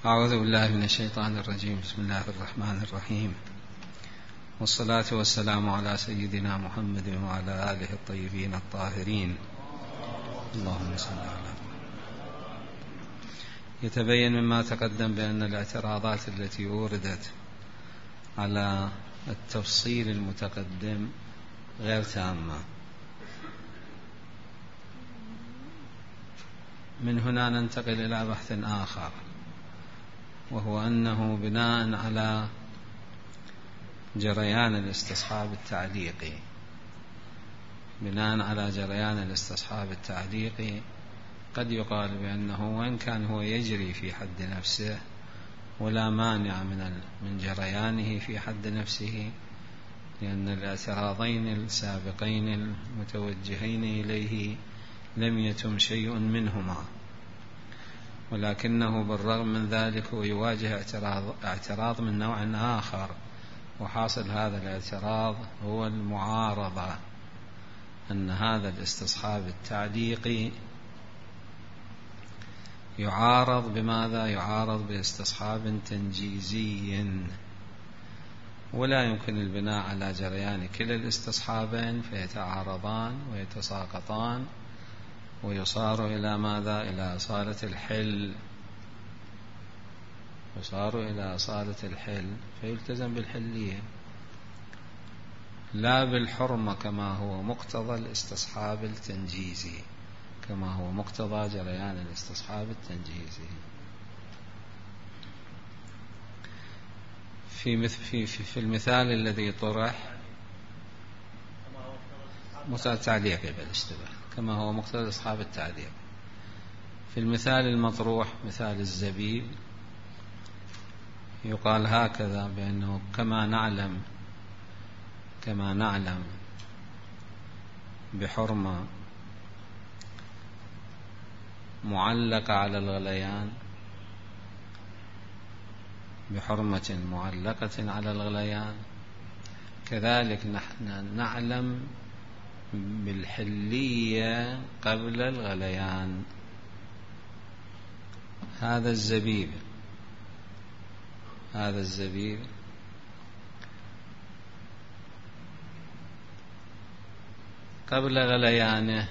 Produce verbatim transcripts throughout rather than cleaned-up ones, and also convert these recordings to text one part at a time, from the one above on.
أعوذ بالله من الشيطان الرجيم. بسم الله الرحمن الرحيم، والصلاة والسلام على سيدنا محمد وعلى آله الطيبين الطاهرين. اللهم صل على محمد. يتبين مما تقدم بأن الاعتراضات التي وردت على التفصيل المتقدم غير تامة. من هنا ننتقل إلى بحث آخر، وهو أنه بناء على جريان الاستصحاب التعليقي بناء على جريان الاستصحاب التعليقي قد يقال بأنه وإن كان هو يجري في حد نفسه ولا مانع من من جريانه في حد نفسه، لأن الاعتراضين السابقين المتوجهين إليه لم يتم شيء منهما، ولكنه بالرغم من ذلك هو يواجه اعتراض, اعتراض من نوع آخر، وحاصل هذا الاعتراض هو المعارضة، أن هذا الاستصحاب التعليقي يعارض بماذا؟ يعارض باستصحاب تنجيزي، ولا يمكن البناء على جريان كلا الاستصحابين فيتعارضان ويتساقطان ويصار إلى ماذا؟ إلى أصالة الحل يصار إلى أصالة الحل فيلتزم بالحلية لا بالحرمة كما هو مقتضى الاستصحاب التنجيزي، كما هو مقتضى جريان الاستصحاب التنجيزي. في, في, في المثال الذي طرح مثال تعليقي بالاشتباه كما هو مقتضى أصحاب التعليق. في المثال المطروح مثال الزبيب يقال هكذا بأنه كما نعلم كما نعلم بحرمة معلقة على الغليان بحرمة معلقة على الغليان، كذلك نحن نعلم بالحلية قبل الغليان. هذا الزبيب هذا الزبيب قبل غليانه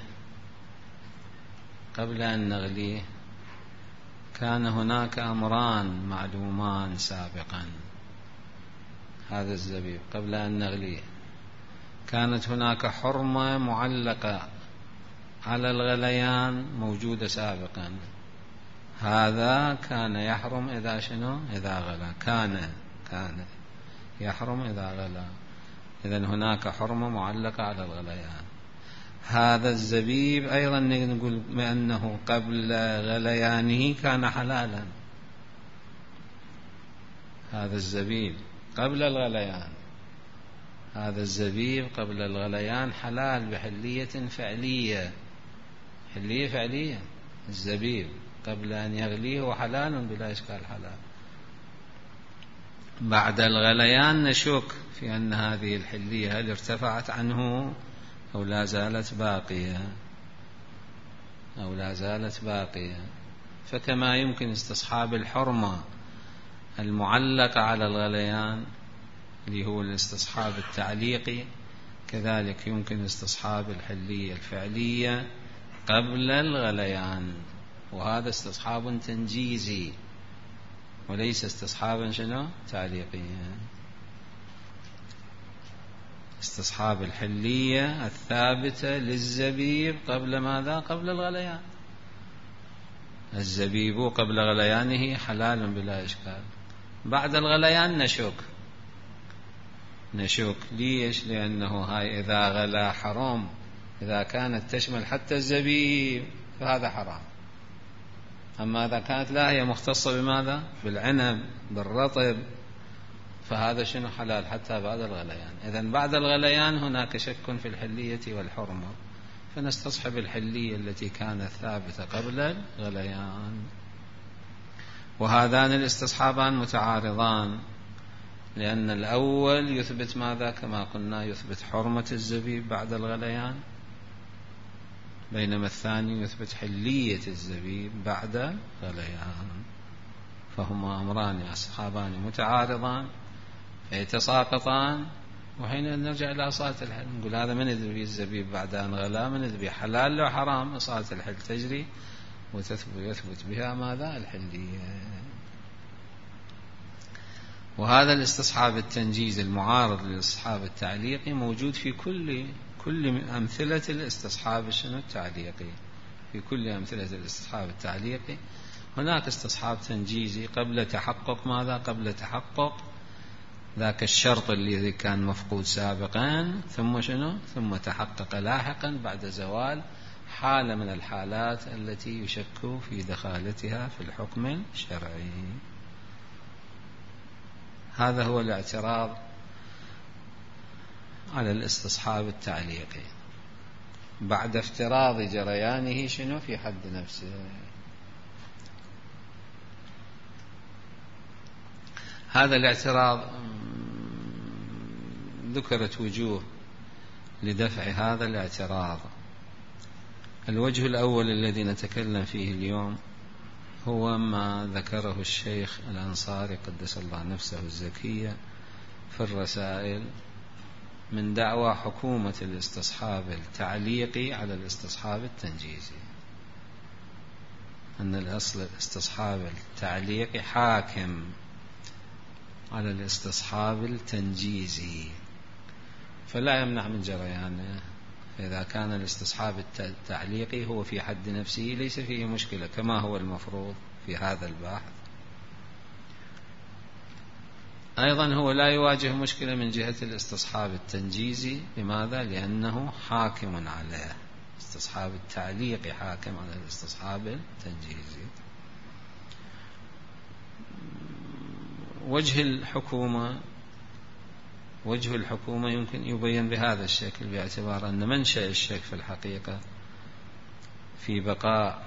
قبل أن نغليه كان هناك أمران معلومان سابقا. هذا الزبيب قبل أن نغليه كانت هناك حرمة معلقة على الغليان موجودة سابقا. هذا كان يحرم إذا شنو؟ إذا غلى. كان كان يحرم إذا غلى. إذن هناك حرمة معلقة على الغليان. هذا الزبيب أيضا نقول بأنه قبل غليانه كان حلالا. هذا الزبيب قبل الغليان هذا الزبيب قبل الغليان حلال بحلية فعلية حلية فعلية. الزبيب قبل أن يغليه هو حلال بلا إشكال حلال. بعد الغليان نشك في أن هذه الحلية هل ارتفعت عنه أو لا زالت باقية أو لا زالت باقية. فكما يمكن استصحاب الحرمة المعلقة على الغليان اللي هو الاستصحاب التعليقي، كذلك يمكن استصحاب الحلية الفعلية قبل الغليان، وهذا استصحاب تنجيزي وليس استصحابا شنو؟ تعليقيا. استصحاب الحلية الثابتة للزبيب قبل ماذا؟ قبل الغليان. الزبيب قبل غليانه حلال بلا إشكال. بعد الغليان نشك نشك ليش؟ لأنه هاي إذا غلا حرام، إذا كانت تشمل حتى الزبيب فهذا حرام. أما إذا كانت لا هي مختصة بماذا؟ بالعنب بالرطب فهذا شنو؟ حلال حتى بعد الغليان. إذن بعد الغليان هناك شك في الحلية والحرمة، فنستصحب الحلية التي كانت ثابتة قبل الغليان. وهذان الاستصحابان متعارضان، لأن الأول يثبت ماذا؟ كما قلنا يثبت حرمة الزبيب بعد الغليان، بينما الثاني يثبت حلية الزبيب بعد غليان. فهما أمران أصحابان متعارضان فيتساقطان، وحين نرجع إلى أصالة الحل نقول هذا من يدري الزبيب بعد أن غلا، من يدري حلال لو حرام. أصالة الحل تجري ويثبت بها ماذا؟ الحلية. وهذا الاستصحاب التنجيز المعارض للاستصحاب التعليقي موجود في كل كل أمثلة الاستصحاب الشنو التعليقي. في كل أمثلة الاستصحاب التعليقي هناك استصحاب تنجيزي قبل تحقق ماذا؟ قبل تحقق ذاك الشرط الذي كان مفقود سابقا، ثم شنو؟ ثم تحقق لاحقا بعد زوال حالة من الحالات التي يشك في دخالتها في الحكم الشرعي. هذا هو الاعتراض على الاستصحاب التعليقي بعد افتراض جريانه شنو في حد نفسه. هذا الاعتراض ذكرت وجوه لدفع هذا الاعتراض. الوجه الأول الذي نتكلم فيه اليوم هو ما ذكره الشيخ الأنصاري قدس الله نفسه الزكية في الرسائل من دعوى حكومة الاستصحاب التعليقي على الاستصحاب التنجيزي، أن الأصل الاستصحاب التعليقي حاكم على الاستصحاب التنجيزي فلا يمنع من جريانه. إذا كان الاستصحاب التعليقي هو في حد نفسه ليس فيه مشكلة كما هو المفروض في هذا البحث. أيضا هو لا يواجه مشكلة من جهة الاستصحاب التنجيزي. لماذا؟ لأنه حاكم عليه. استصحاب التعليقي حاكم على الاستصحاب التنجيزي. وجه الحكومة وجه الحكومة يمكن يبين بهذا الشكل، باعتبار أن منشأ الشك في الحقيقة في بقاء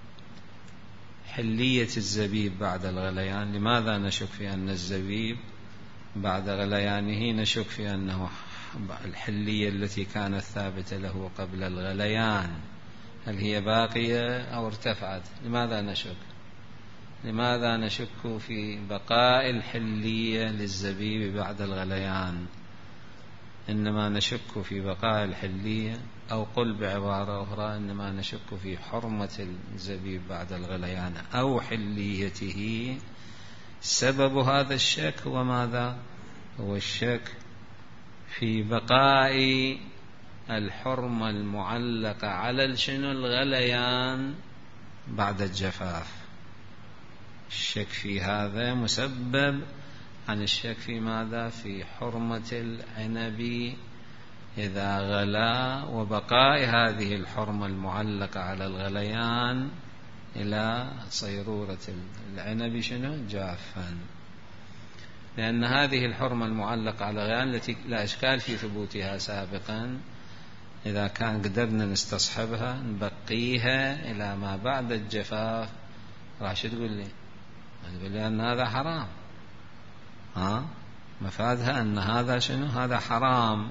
حلية الزبيب بعد الغليان. لماذا نشك في أن الزبيب بعد غليانه نشك في أنه الحلية التي كانت ثابتة له قبل الغليان هل هي باقية أو ارتفعت؟ لماذا نشك؟ لماذا نشك في بقاء الحلية للزبيب بعد الغليان؟ إنما نشك في بقاء الحلية، أو قل بعبارة أخرى إنما نشك في حرمة الزبيب بعد الغليان أو حليته. سبب هذا الشك هو ماذا؟ هو الشك في بقاء الحرمة المعلقة على شنو الغليان بعد الجفاف. الشك في هذا مسبب عن الشك في ماذا؟ في حرمة العنب إذا غلا، وبقاء هذه الحرمة المعلقة على الغليان إلى صيرورة العنب شنو؟ جافا. لأن هذه الحرمة المعلقة على الغليان التي لا إشكال في ثبوتها سابقا، إذا كان قدرنا نستصحبها نبقيها إلى ما بعد الجفاف، راح شو تقول لي؟ تقول لي أن هذا حرام. ها مفادها أن هذا شنو؟ هذا حرام.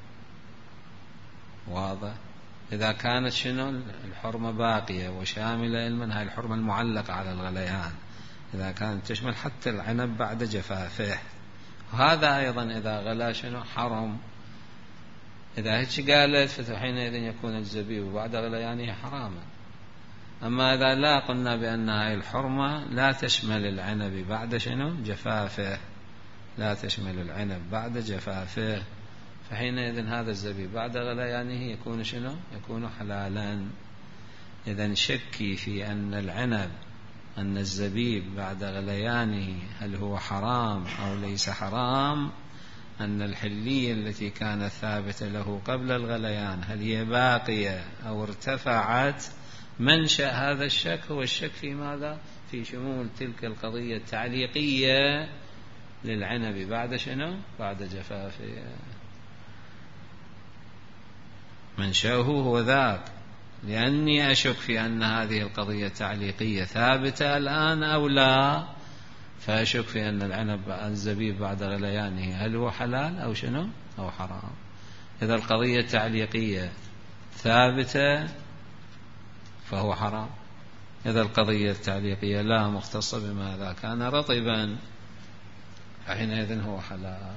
واضح؟ إذا كانت شنو الحرمة باقية وشاملة علما هاي الحرمة المعلقة على الغليان، إذا كانت تشمل حتى العنب بعد جفافه، وهذا أيضا إذا غلا شنو؟ حرم. إذا هيك قالت فحينئذ يكون الزبيب بعد غليانه حراما. أما إذا لا قلنا بأن هاي الحرمة لا تشمل العنب بعد شنو؟ جفافه، لا تشمل العنب بعد جفافه، فحينئذ هذا الزبيب بعد غليانه يكون شنو؟ يكون حلالا. إذن شكي في أن العنب أن الزبيب بعد غليانه هل هو حرام أو ليس حرام، أن الحلية التي كانت ثابتة له قبل الغليان هل هي باقية أو ارتفعت، منشأ هذا الشك هو الشك في ماذا؟ في شمول تلك القضية التعليقية للعنب بعد شنو؟ بعد جفافه. منشأه هو ذاك، لأني أشك في أن هذه القضية التعليقية ثابتة الآن أو لا، فأشك في أن العنب الزبيب بعد غليانه هل هو حلال أو شنو؟ أو حرام. إذا القضية التعليقية ثابتة فهو حرام، إذا القضية التعليقية لا مختصة بما إذا كان رطبا حينئذ هو حلال.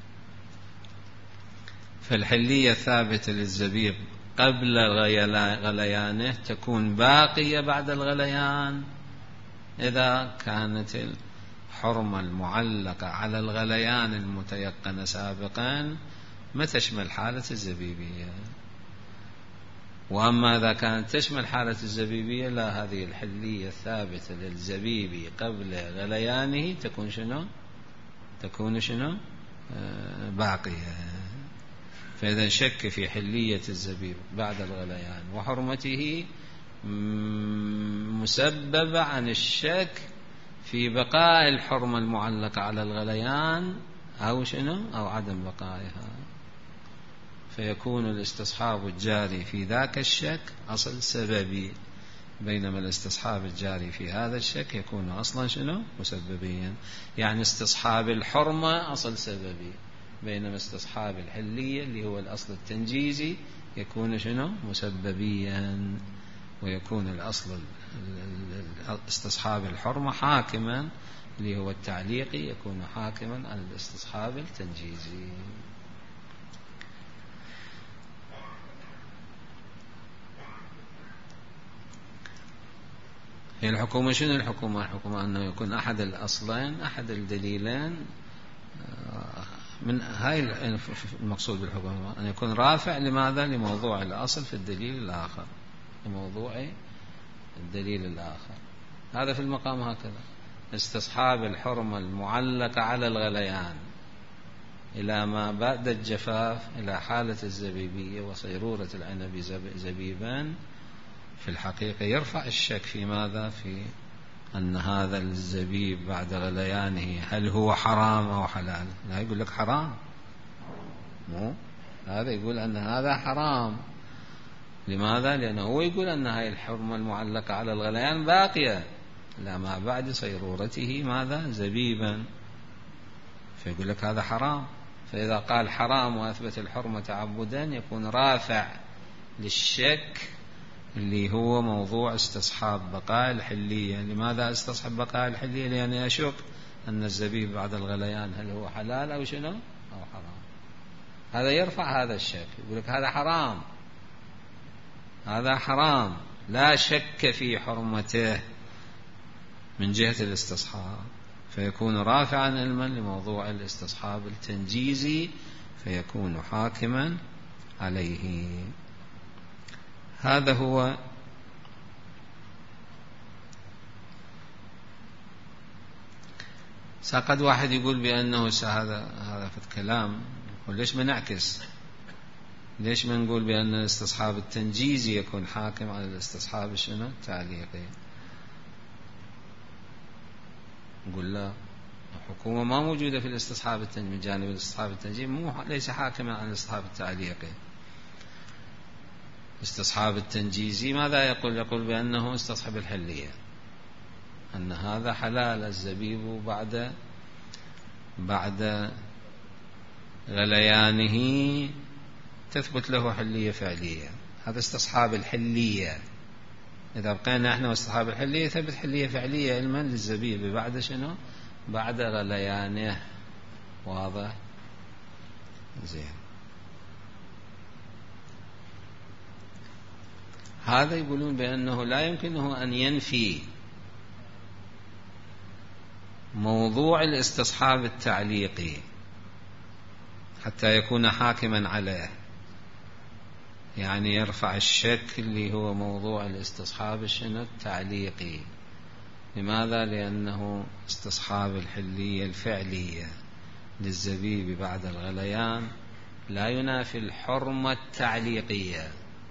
فالحلية الثابتة للزبيب قبل غليانه تكون باقية بعد الغليان إذا كانت الحرمة المعلقة على الغليان المتيقن سابقا ما تشمل حالة الزبيبية. وأما إذا كانت تشمل حالة الزبيبية لا، هذه الحلية الثابتة للزبيب قبل غليانه تكون شنو؟ تكون شنو؟ آه باقية. فإذا شك في حلية الزبيب بعد الغليان وحرمته مسبب عن الشك في بقاء الحرمة المعلقة على الغليان أو شنو؟ أو عدم بقائها، فيكون الاستصحاب الجاري في ذاك الشك أصل سببي، بينما الاستصحاب الجاري في هذا الشك يكون أصلا شنو؟ مسببيا. يعني استصحاب الحرمة أصل سببي، بينما استصحاب الحلية اللي هو الأصل التنجيزي يكون شنو؟ مسببيا، ويكون الأصل استصحاب الحرمة حاكما اللي هو التعليقي يكون حاكما على الاستصحاب التنجيزي. هي الحكومة شنو الحكومة؟ الحكومة أنه يكون أحد الأصلين أحد الدليلين من هاي المقصود بالحكومة، أن يكون رافع لماذا؟ لموضوع الأصل في الدليل الآخر، لموضوع الدليل الآخر. هذا في المقام هكذا، استصحاب الحرمة المعلقة على الغليان إلى ما بعد الجفاف إلى حالة الزبيبية وصيرورة العنب زبيبا، في الحقيقة يرفع الشك في ماذا؟ في أن هذا الزبيب بعد غليانه هل هو حرام أو حلال؟ لا يقول لك حرام، مو هذا يقول أن هذا حرام. لماذا؟ لأنه هو يقول أن هذه الحرمة المعلقة على الغليان باقية لا ما بعد صيرورته ماذا؟ زبيبا، فيقول لك هذا حرام. فإذا قال حرام وأثبت الحرمة تعبدا يكون رافع للشك اللي هو موضوع استصحاب بقاء الحلية. لماذا استصحب بقاء الحلية؟ لأنه يشك أن الزبيب بعد الغليان هل هو حلال أو شنو أو حرام. هذا يرفع هذا الشك، يقول لك هذا حرام، هذا حرام لا شك في حرمته من جهة الاستصحاب، فيكون رافعا علما لموضوع الاستصحاب التنجيزي فيكون حاكما عليه. هذا هو ساقد واحد يقول بأنه هذا هذا في الكلام، وليش ما نعكس؟ ليش ما نقول بأن الاستصحاب التنجيزي يكون حاكم على الاستصحاب الشنو التعليقي؟ نقول لا، الحكومة ما موجودة في الاستصحاب التنجيزي، من جانب الاستصحاب التنجيزي مو ليس حاكما على الاستصحاب التعليقي. استصحاب التنجيزي ماذا يقول؟ يقول بأنه استصحب الحلية، أن هذا حلال الزبيب بعد بعد غليانه تثبت له حلية فعلية. هذا استصحاب الحلية. إذا بقينا احنا استصحاب الحلية ثبت حلية فعلية علما للزبيب بعد شنو؟ بعد غليانه. واضح؟ زين. هذا يقولون بأنه لا يمكنه أن ينفي موضوع الاستصحاب التعليقي حتى يكون حاكما عليه، يعني يرفع الشك اللي هو موضوع الاستصحاب الشنو التعليقي. لماذا؟ لأنه استصحاب الحلية الفعلية للزبيب بعد الغليان لا ينافي الحرمة التعليقية،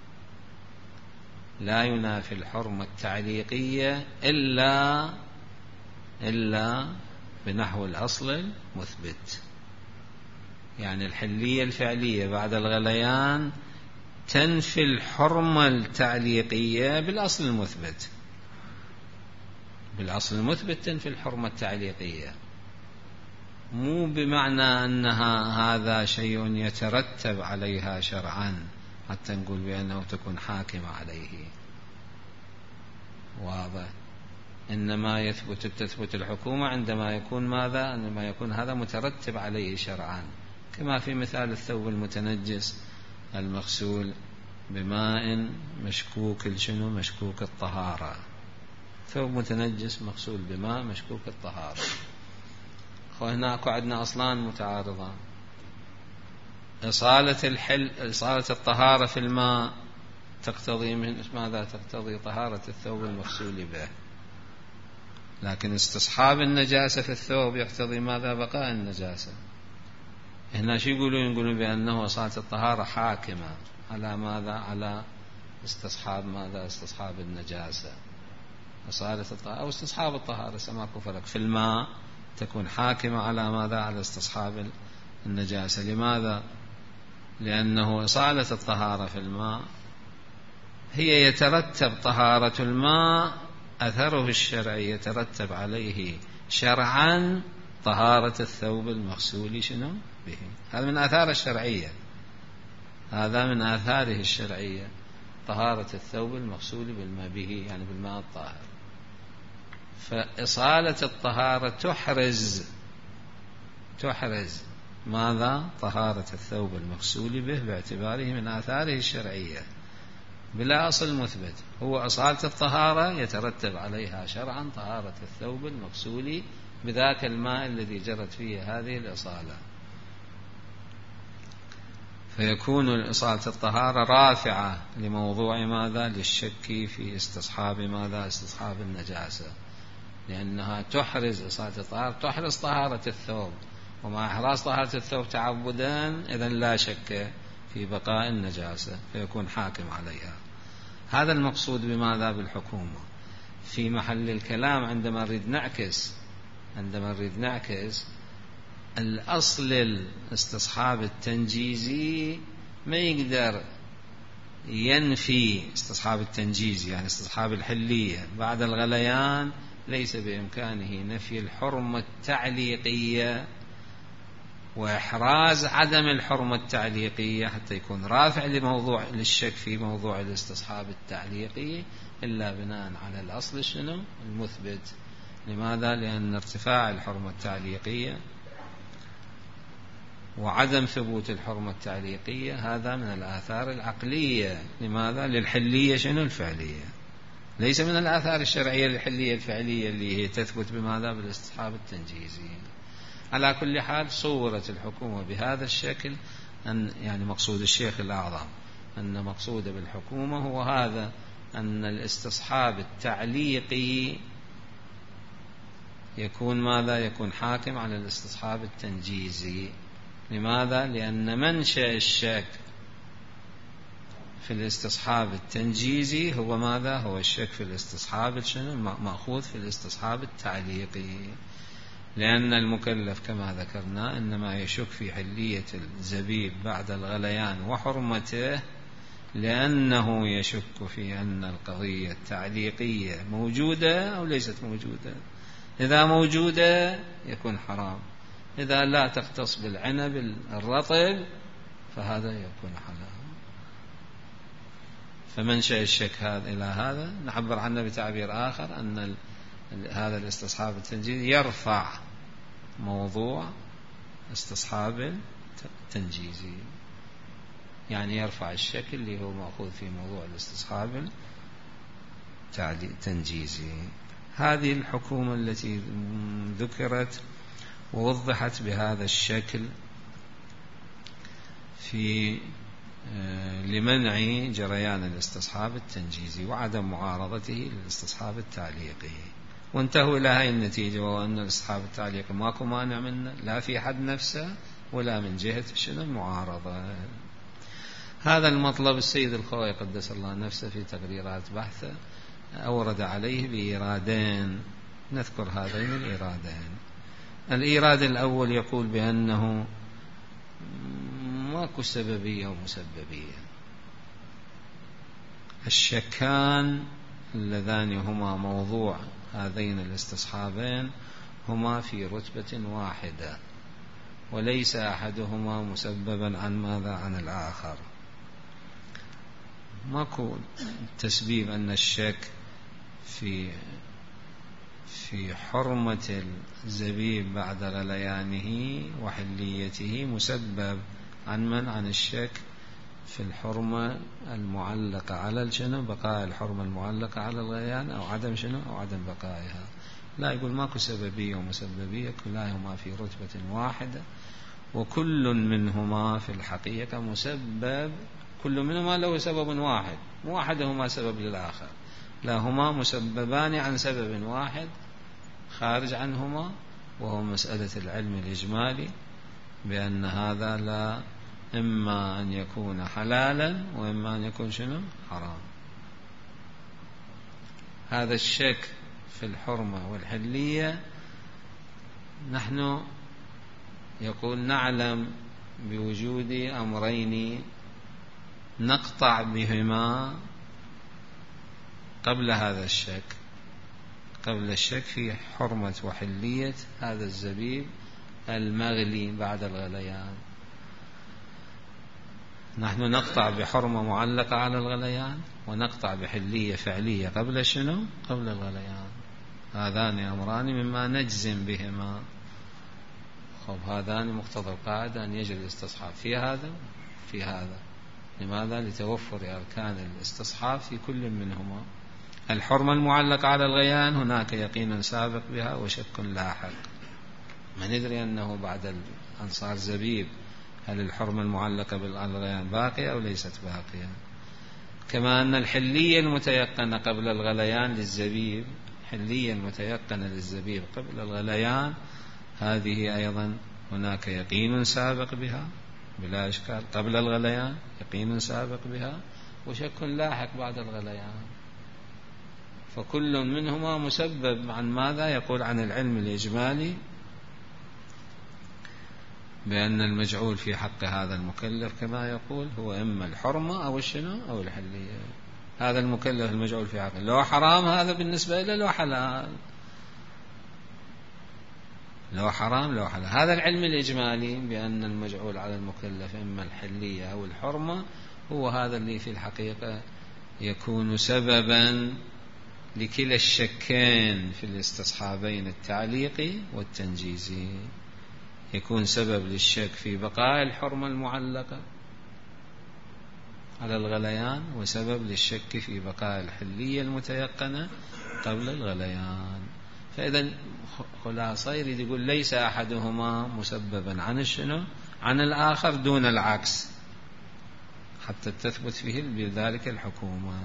لا ينافي الحرمة التعليقية إلا إلا بنحو الأصل المثبت. يعني الحلية الفعلية بعد الغليان تنفي الحرمة التعليقية بالأصل المثبت، بالأصل المثبت تنفي الحرمة التعليقية، مو بمعنى أنها هذا شيء يترتب عليها شرعا حتى نقول بأنه تكون حاكمة عليه. واضح. إنما يثبت تثبت الحكومة عندما يكون ماذا؟ عندما يكون هذا مترتب عليه شرعا، كما في مثال الثوب المتنجس المغسول بماء مشكوك الشنو مشكوك الطهارة، ثوب متنجس مغسول بماء مشكوك الطهارة. هناك عندنا أصلان متعارضان، إصالة الحل إصالة الطهارة في الماء تقتضي من ماذا؟ تقتضي طهارة الثوب المغسول به، لكن استصحاب النجاسة في الثوب يقتضي ماذا؟ بقاء النجاسة. هنا شو يقولون؟ يقولون بأنه إصالة الطهارة حاكمة على ماذا؟ على استصحاب ماذا؟ استصحاب النجاسة. إصالة الطهارة أو استصحاب الطهارة سماكو فرق، في الماء تكون حاكمة على ماذا؟ على استصحاب النجاسة. لماذا؟ لأنه إصالة الطهارة في الماء هي يترتب طهارة الماء أثره الشرعي، يترتب عليه شرعا طهارة الثوب المغسول شنو به. هذا من آثار الشرعية، هذا من آثاره الشرعية طهارة الثوب المغسول بالماء به، يعني بالماء الطاهر. فإصالة الطهارة تحرز تحرز ماذا؟ طهارة الثوب المغسول به باعتباره من آثاره الشرعية بلا أصل مثبت. هو إصالة الطهارة يترتب عليها شرعا طهارة الثوب المغسول بذاك الماء الذي جرت فيه هذه الإصالة، فيكون إصالة الطهارة رافعة لموضوع ماذا؟ للشك في استصحاب ماذا؟ استصحاب النجاسة، لأنها تحرز إصالة الطهارة تحرز طهارة الثوب، ومع إحراز طهارة الثوب تعبدا إذن لا شك في بقاء النجاسة فيكون حاكم عليها. هذا المقصود بماذا؟ بالحكومة. في محل الكلام عندما نريد نعكس عندما نريد نعكس الأصل الاستصحاب التنجيزي ما يقدر ينفي استصحاب التنجيزي، يعني استصحاب الحلية بعد الغليان ليس بإمكانه نفي الحرمة التعليقية وإحراز عدم الحرمة التعليقية حتى يكون رافع لموضوع للشك في موضوع الاستصحاب التعليقي إلا بناء على الأصل شنو؟ المثبت. لماذا؟ لأن ارتفاع الحرمة التعليقية وعدم ثبوت الحرمة التعليقية هذا من الآثار العقلية. لماذا؟ للحلية شنو؟ الفعلية، ليس من الآثار الشرعية للحلية الفعلية اللي هي تثبت بماذا؟ بالاستصحاب التنجيزي. على كل حال صورت الحكومة بهذا الشكل أن يعني مقصود الشيخ الأعظم أن مقصود بالحكومة هو هذا، أن الاستصحاب التعليقي يكون ماذا؟ يكون حاكم على الاستصحاب التنجيزي. لماذا؟ لأن منشأ الشك في الاستصحاب التنجيزي هو ماذا؟ هو الشك في الاستصحاب شنو؟ مأخوذ في الاستصحاب التعليقي، لأن المكلف كما ذكرنا إنما يشك في حلية الزبيب بعد الغليان وحرمته لأنه يشك في أن القضية التعليقية موجودة أو ليست موجودة. إذا موجودة يكون حرام، إذا لا تختص بالعنب الرطب فهذا يكون حلال. فمنشأ الشك هذا إلى هذا نعبر عنه بتعبير آخر أن هذا الاستصحاب التنجيزي يرفع موضوع استصحاب التنجيزي، يعني يرفع الشك اللي هو مأخوذ في موضوع الاستصحاب التنجيزي. هذه الحكومة التي ذكرت ووضحت بهذا الشكل في لمنع جريان الاستصحاب التنجيزي وعدم معارضته للاستصحاب التعليقي، وانتهوا إلى هذه النتيجة، وهو أن الاستصحاب التعليقي ماكو مانع منه لا في حد نفسه ولا من جهة شنو المعارضة. هذا المطلب السيد الخوئي قدس الله نفسه في تقريرات بحثه أورد عليه بإيرادين، نذكر هذين الإيرادين. الإيراد الأول يقول بأنه ماكو سببية ومسببية، الشكان اللذان هما موضوع هذين الاستصحابين هما في رتبة واحدة وليس أحدهما مسببا عن ماذا؟ عن الآخر. ماكو تسبيب أن الشك في في حرمة الزبيب بعد غليانه وحليته مسبب عن من؟ عن الشك في الحرمة المعلقة على شنو؟ بقاء الحرمة المعلقة على الغليان أو عدم شنو؟ أو عدم بقائها. لا، يقول ماكو سببية ومسببية، كلاهما في رتبة واحدة، وكل منهما في الحقيقة مسبب، كل منهما له سبب واحد، مو واحدهما سبب للآخر، لا، هما مسببان عن سبب واحد خارج عنهما، وهو مسألة العلم الإجمالي بأن هذا لا، إما أن يكون حلالا وإما أن يكون شنو؟ حرام. هذا الشك في الحرمة والحلية نحن يقول نعلم بوجود أمرين نقطع بهما قبل هذا الشك، قبل الشك في حرمة وحلية هذا الزبيب المغلي بعد الغليان. نحن نقطع بحرمة معلقة على الغليان، ونقطع بحلية فعلية قبل شنو؟ قبل الغليان. هذان أمران مما نجزم بهما. خب هذان مقتضى القاعدة أن يجري الاستصحاب في هذا في هذا. لماذا؟ لتوفر أركان الاستصحاب في كل منهما. الحرمة المعلقة على الغليان هناك يقين سابق بها وشك لاحق. ما ندري أنه بعد أن صار زبيب هل الحرمة المعلقة بالغليان باقية أو ليست باقية. كما أن الحلية المتيقنة قبل الغليان للزبيب، حلية المتيقنة للزبيب قبل الغليان، هذه أيضا هناك يقين سابق بها بلا إشكال قبل الغليان، يقين سابق بها وشك لاحق بعد الغليان. فكل منهما مسبب عن ماذا؟ يقول عن العلم الإجمالي بأن المجعول في حق هذا المكلف كما يقول هو إما الحرمة أو الشنو أو الحلية. هذا المكلف المجعول في حقه لو حرام هذا بالنسبة إلى لو حلال، لو حرام لو حلال. هذا العلم الإجمالي بأن المجعول على المكلف إما الحلية أو الحرمة هو هذا اللي في الحقيقة يكون سببا لكلا الشكين في الاستصحابين التعليقي والتنجيزي. يكون سبب للشك في بقاء الحرمة المعلقة على الغليان، وسبب للشك في بقاء الحلية المتيقنة قبل الغليان. فإذا خلاصة يريد يقول ليس أحدهما مسببا عن الشنو؟ عن الآخر دون العكس، حتى تثبت فيه بذلك الحكومة.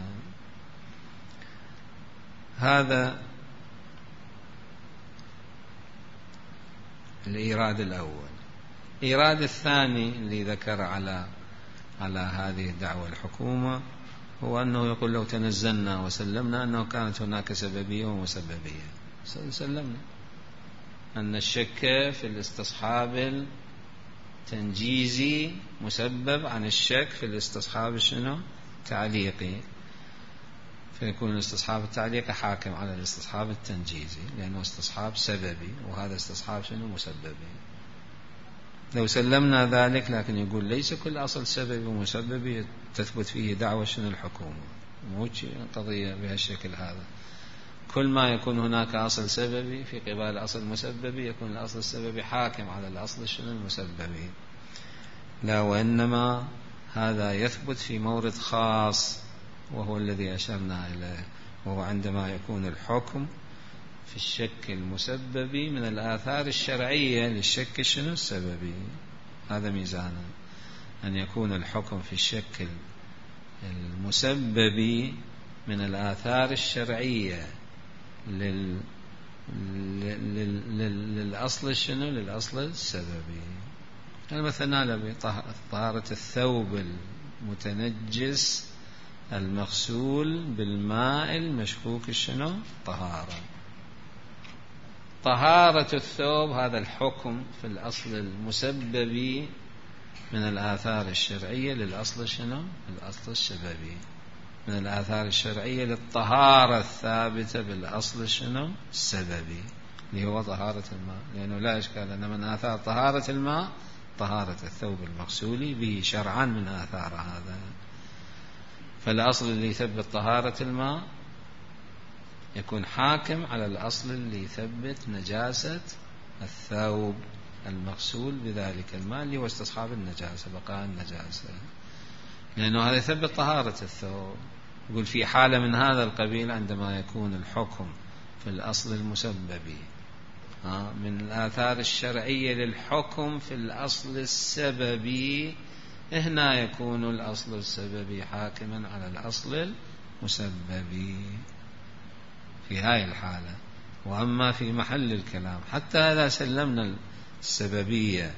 هذا الإيراد الأول. الإيراد الثاني اللي ذكر على على هذه الدعوة الحكومة هو أنه يقول لو تنزلنا وسلمنا أنه كانت هناك سببية ومسببية، سلمنا أن الشك في الاستصحاب التنجيزي مسبب عن الشك في الاستصحاب شنو؟ تعليقي، فيكون الاستصحاب التعليقي حاكم على الاستصحاب التنجيزي لأنه استصحاب سببي، وهذا استصحاب شنو؟ مسببي. لو سلمنا ذلك، لكن يقول ليس كل أصل سببي ومسببي تثبت فيه دعوة شنو؟ الحكومة. مو قضية بهالشكل هذا. كل ما يكون هناك أصل سببي في قبال أصل مسببي يكون الأصل السببي حاكم على الأصل شنو؟ المسببي. لا، وإنما هذا يثبت في مورد خاص وهو الذي أشرنا إليه، وهو عندما يكون الحكم في الشك المسببي من الآثار الشرعية للشك شنو؟ السببي. هذا ميزانا، أن يكون الحكم في الشك المسببي من الآثار الشرعية لل... لل... لل... للأصل شنو؟ للأصل السببي. مثلا بطهارة الثوب المتنجس المغسول بالماء المشكوك شنو؟ طهارة. طهارة الثوب هذا الحكم في الأصل المسببي من الآثار الشرعية للأصل شنو؟ الأصل السببي. من الآثار الشرعية للطهارة الثابتة بالأصل شنو؟ السببي، اللي هو طهارة الماء. لأنه لا إشكال أن من آثار طهارة الماء طهارة الثوب المغسول به شرعا من آثار هذا. فالأصل اللي يثبت طهارة الماء يكون حاكم على الأصل اللي يثبت نجاسة الثوب المغسول بذلك الماء اللي هو استصحاب النجاسة، بقاء النجاسة، لأنه هذا يثبت طهارة الثوب. يقول في حالة من هذا القبيل عندما يكون الحكم في الأصل المسببي من الآثار الشرعية للحكم في الأصل السببي، هنا يكون الأصل السببي حاكما على الأصل المسببي في هاي الحالة. وأما في محل الكلام حتى إذا سلمنا السببية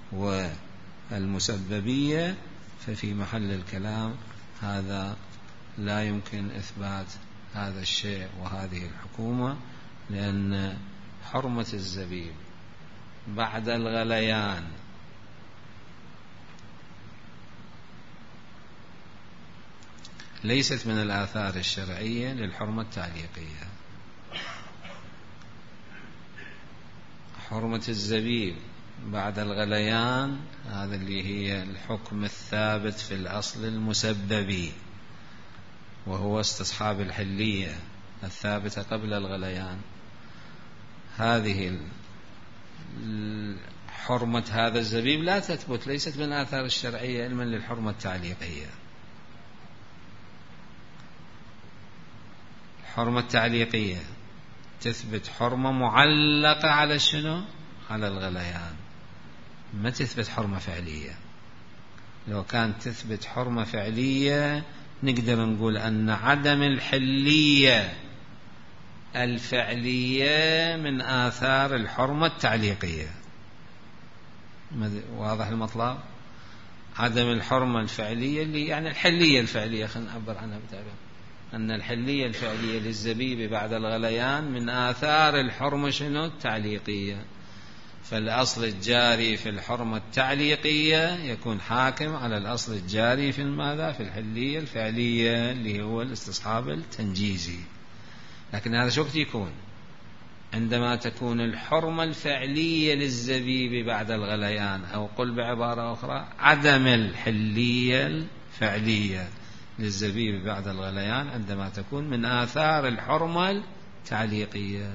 والمسببية ففي محل الكلام هذا لا يمكن إثبات هذا الشيء وهذه الحكومة، لأن حرمة الزبيب بعد الغليان ليست من الآثار الشرعية للحرمة التعليقية. حرمة الزبيب بعد الغليان هذا اللي هي الحكم الثابت في الأصل المسببي، وهو استصحاب الحلية الثابتة قبل الغليان. هذه حرمة هذا الزبيب لا تثبت، ليست من الآثار الشرعية علما للحرمة التعليقية. الحرمة التعليقية تثبت حرمة معلقة على شنو؟ على الغليان، ما تثبت حرمة فعلية. لو كانت تثبت حرمة فعلية نقدر نقول أن عدم الحلية الفعلية من آثار الحرمة التعليقية. واضح المطلب؟ عدم الحرمة الفعلية اللي يعني الحلية الفعلية، خلينا نعبر عنها بتعبير أن الحلية الفعلية للزبيب بعد الغليان من آثار الحرمة شنو؟ التعليقية. فالأصل الجاري في الحرمة التعليقية يكون حاكم على الأصل الجاري في ماذا؟ في الحلية الفعلية اللي هو الاستصحاب التنجيزي. لكن هذا شو وقت يكون؟ عندما تكون الحرمة الفعلية للزبيب بعد الغليان، أو قل بعبارة أخرى عدم الحلية الفعلية للزبيب بعد الغليان عندما تكون من آثار الحرمة التعليقية،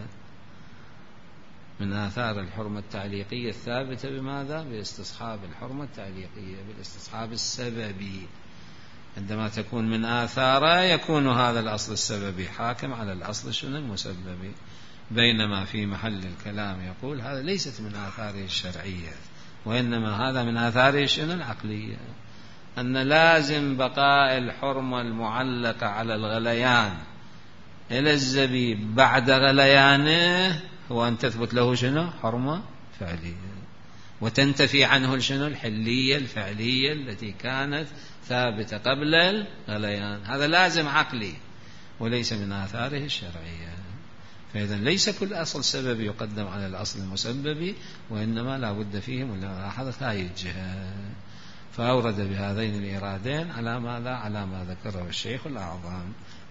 من آثار الحرمة التعليقية الثابتة بماذا؟ باستصحاب الحرمة التعليقية، بالاستصحاب السببي. عندما تكون من آثاره يكون هذا الأصل السببي حاكم على الأصل شنو؟ المسببي. بينما في محل الكلام يقول هذا ليست من آثاره الشرعية، وإنما هذا من آثاره شنو؟ العقلية. أن لازم بقاء الحرمة المعلقة على الغليان إلى الزبيب بعد غليانه هو أن تثبت له شنو؟ حرمة فعلية، وتنتفي عنه شنو؟ الحلية الفعلية التي كانت ثابتة قبل الغليان. هذا لازم عقلي وليس من آثاره الشرعية. فإذا ليس كل أصل سببي يقدم على الأصل المسببي، وإنما لا بد فيه من ملاحظة هذه الجهة. فأورد بهذين الإيرادين على ماذا؟ على ما ذكره الشيخ الأعظم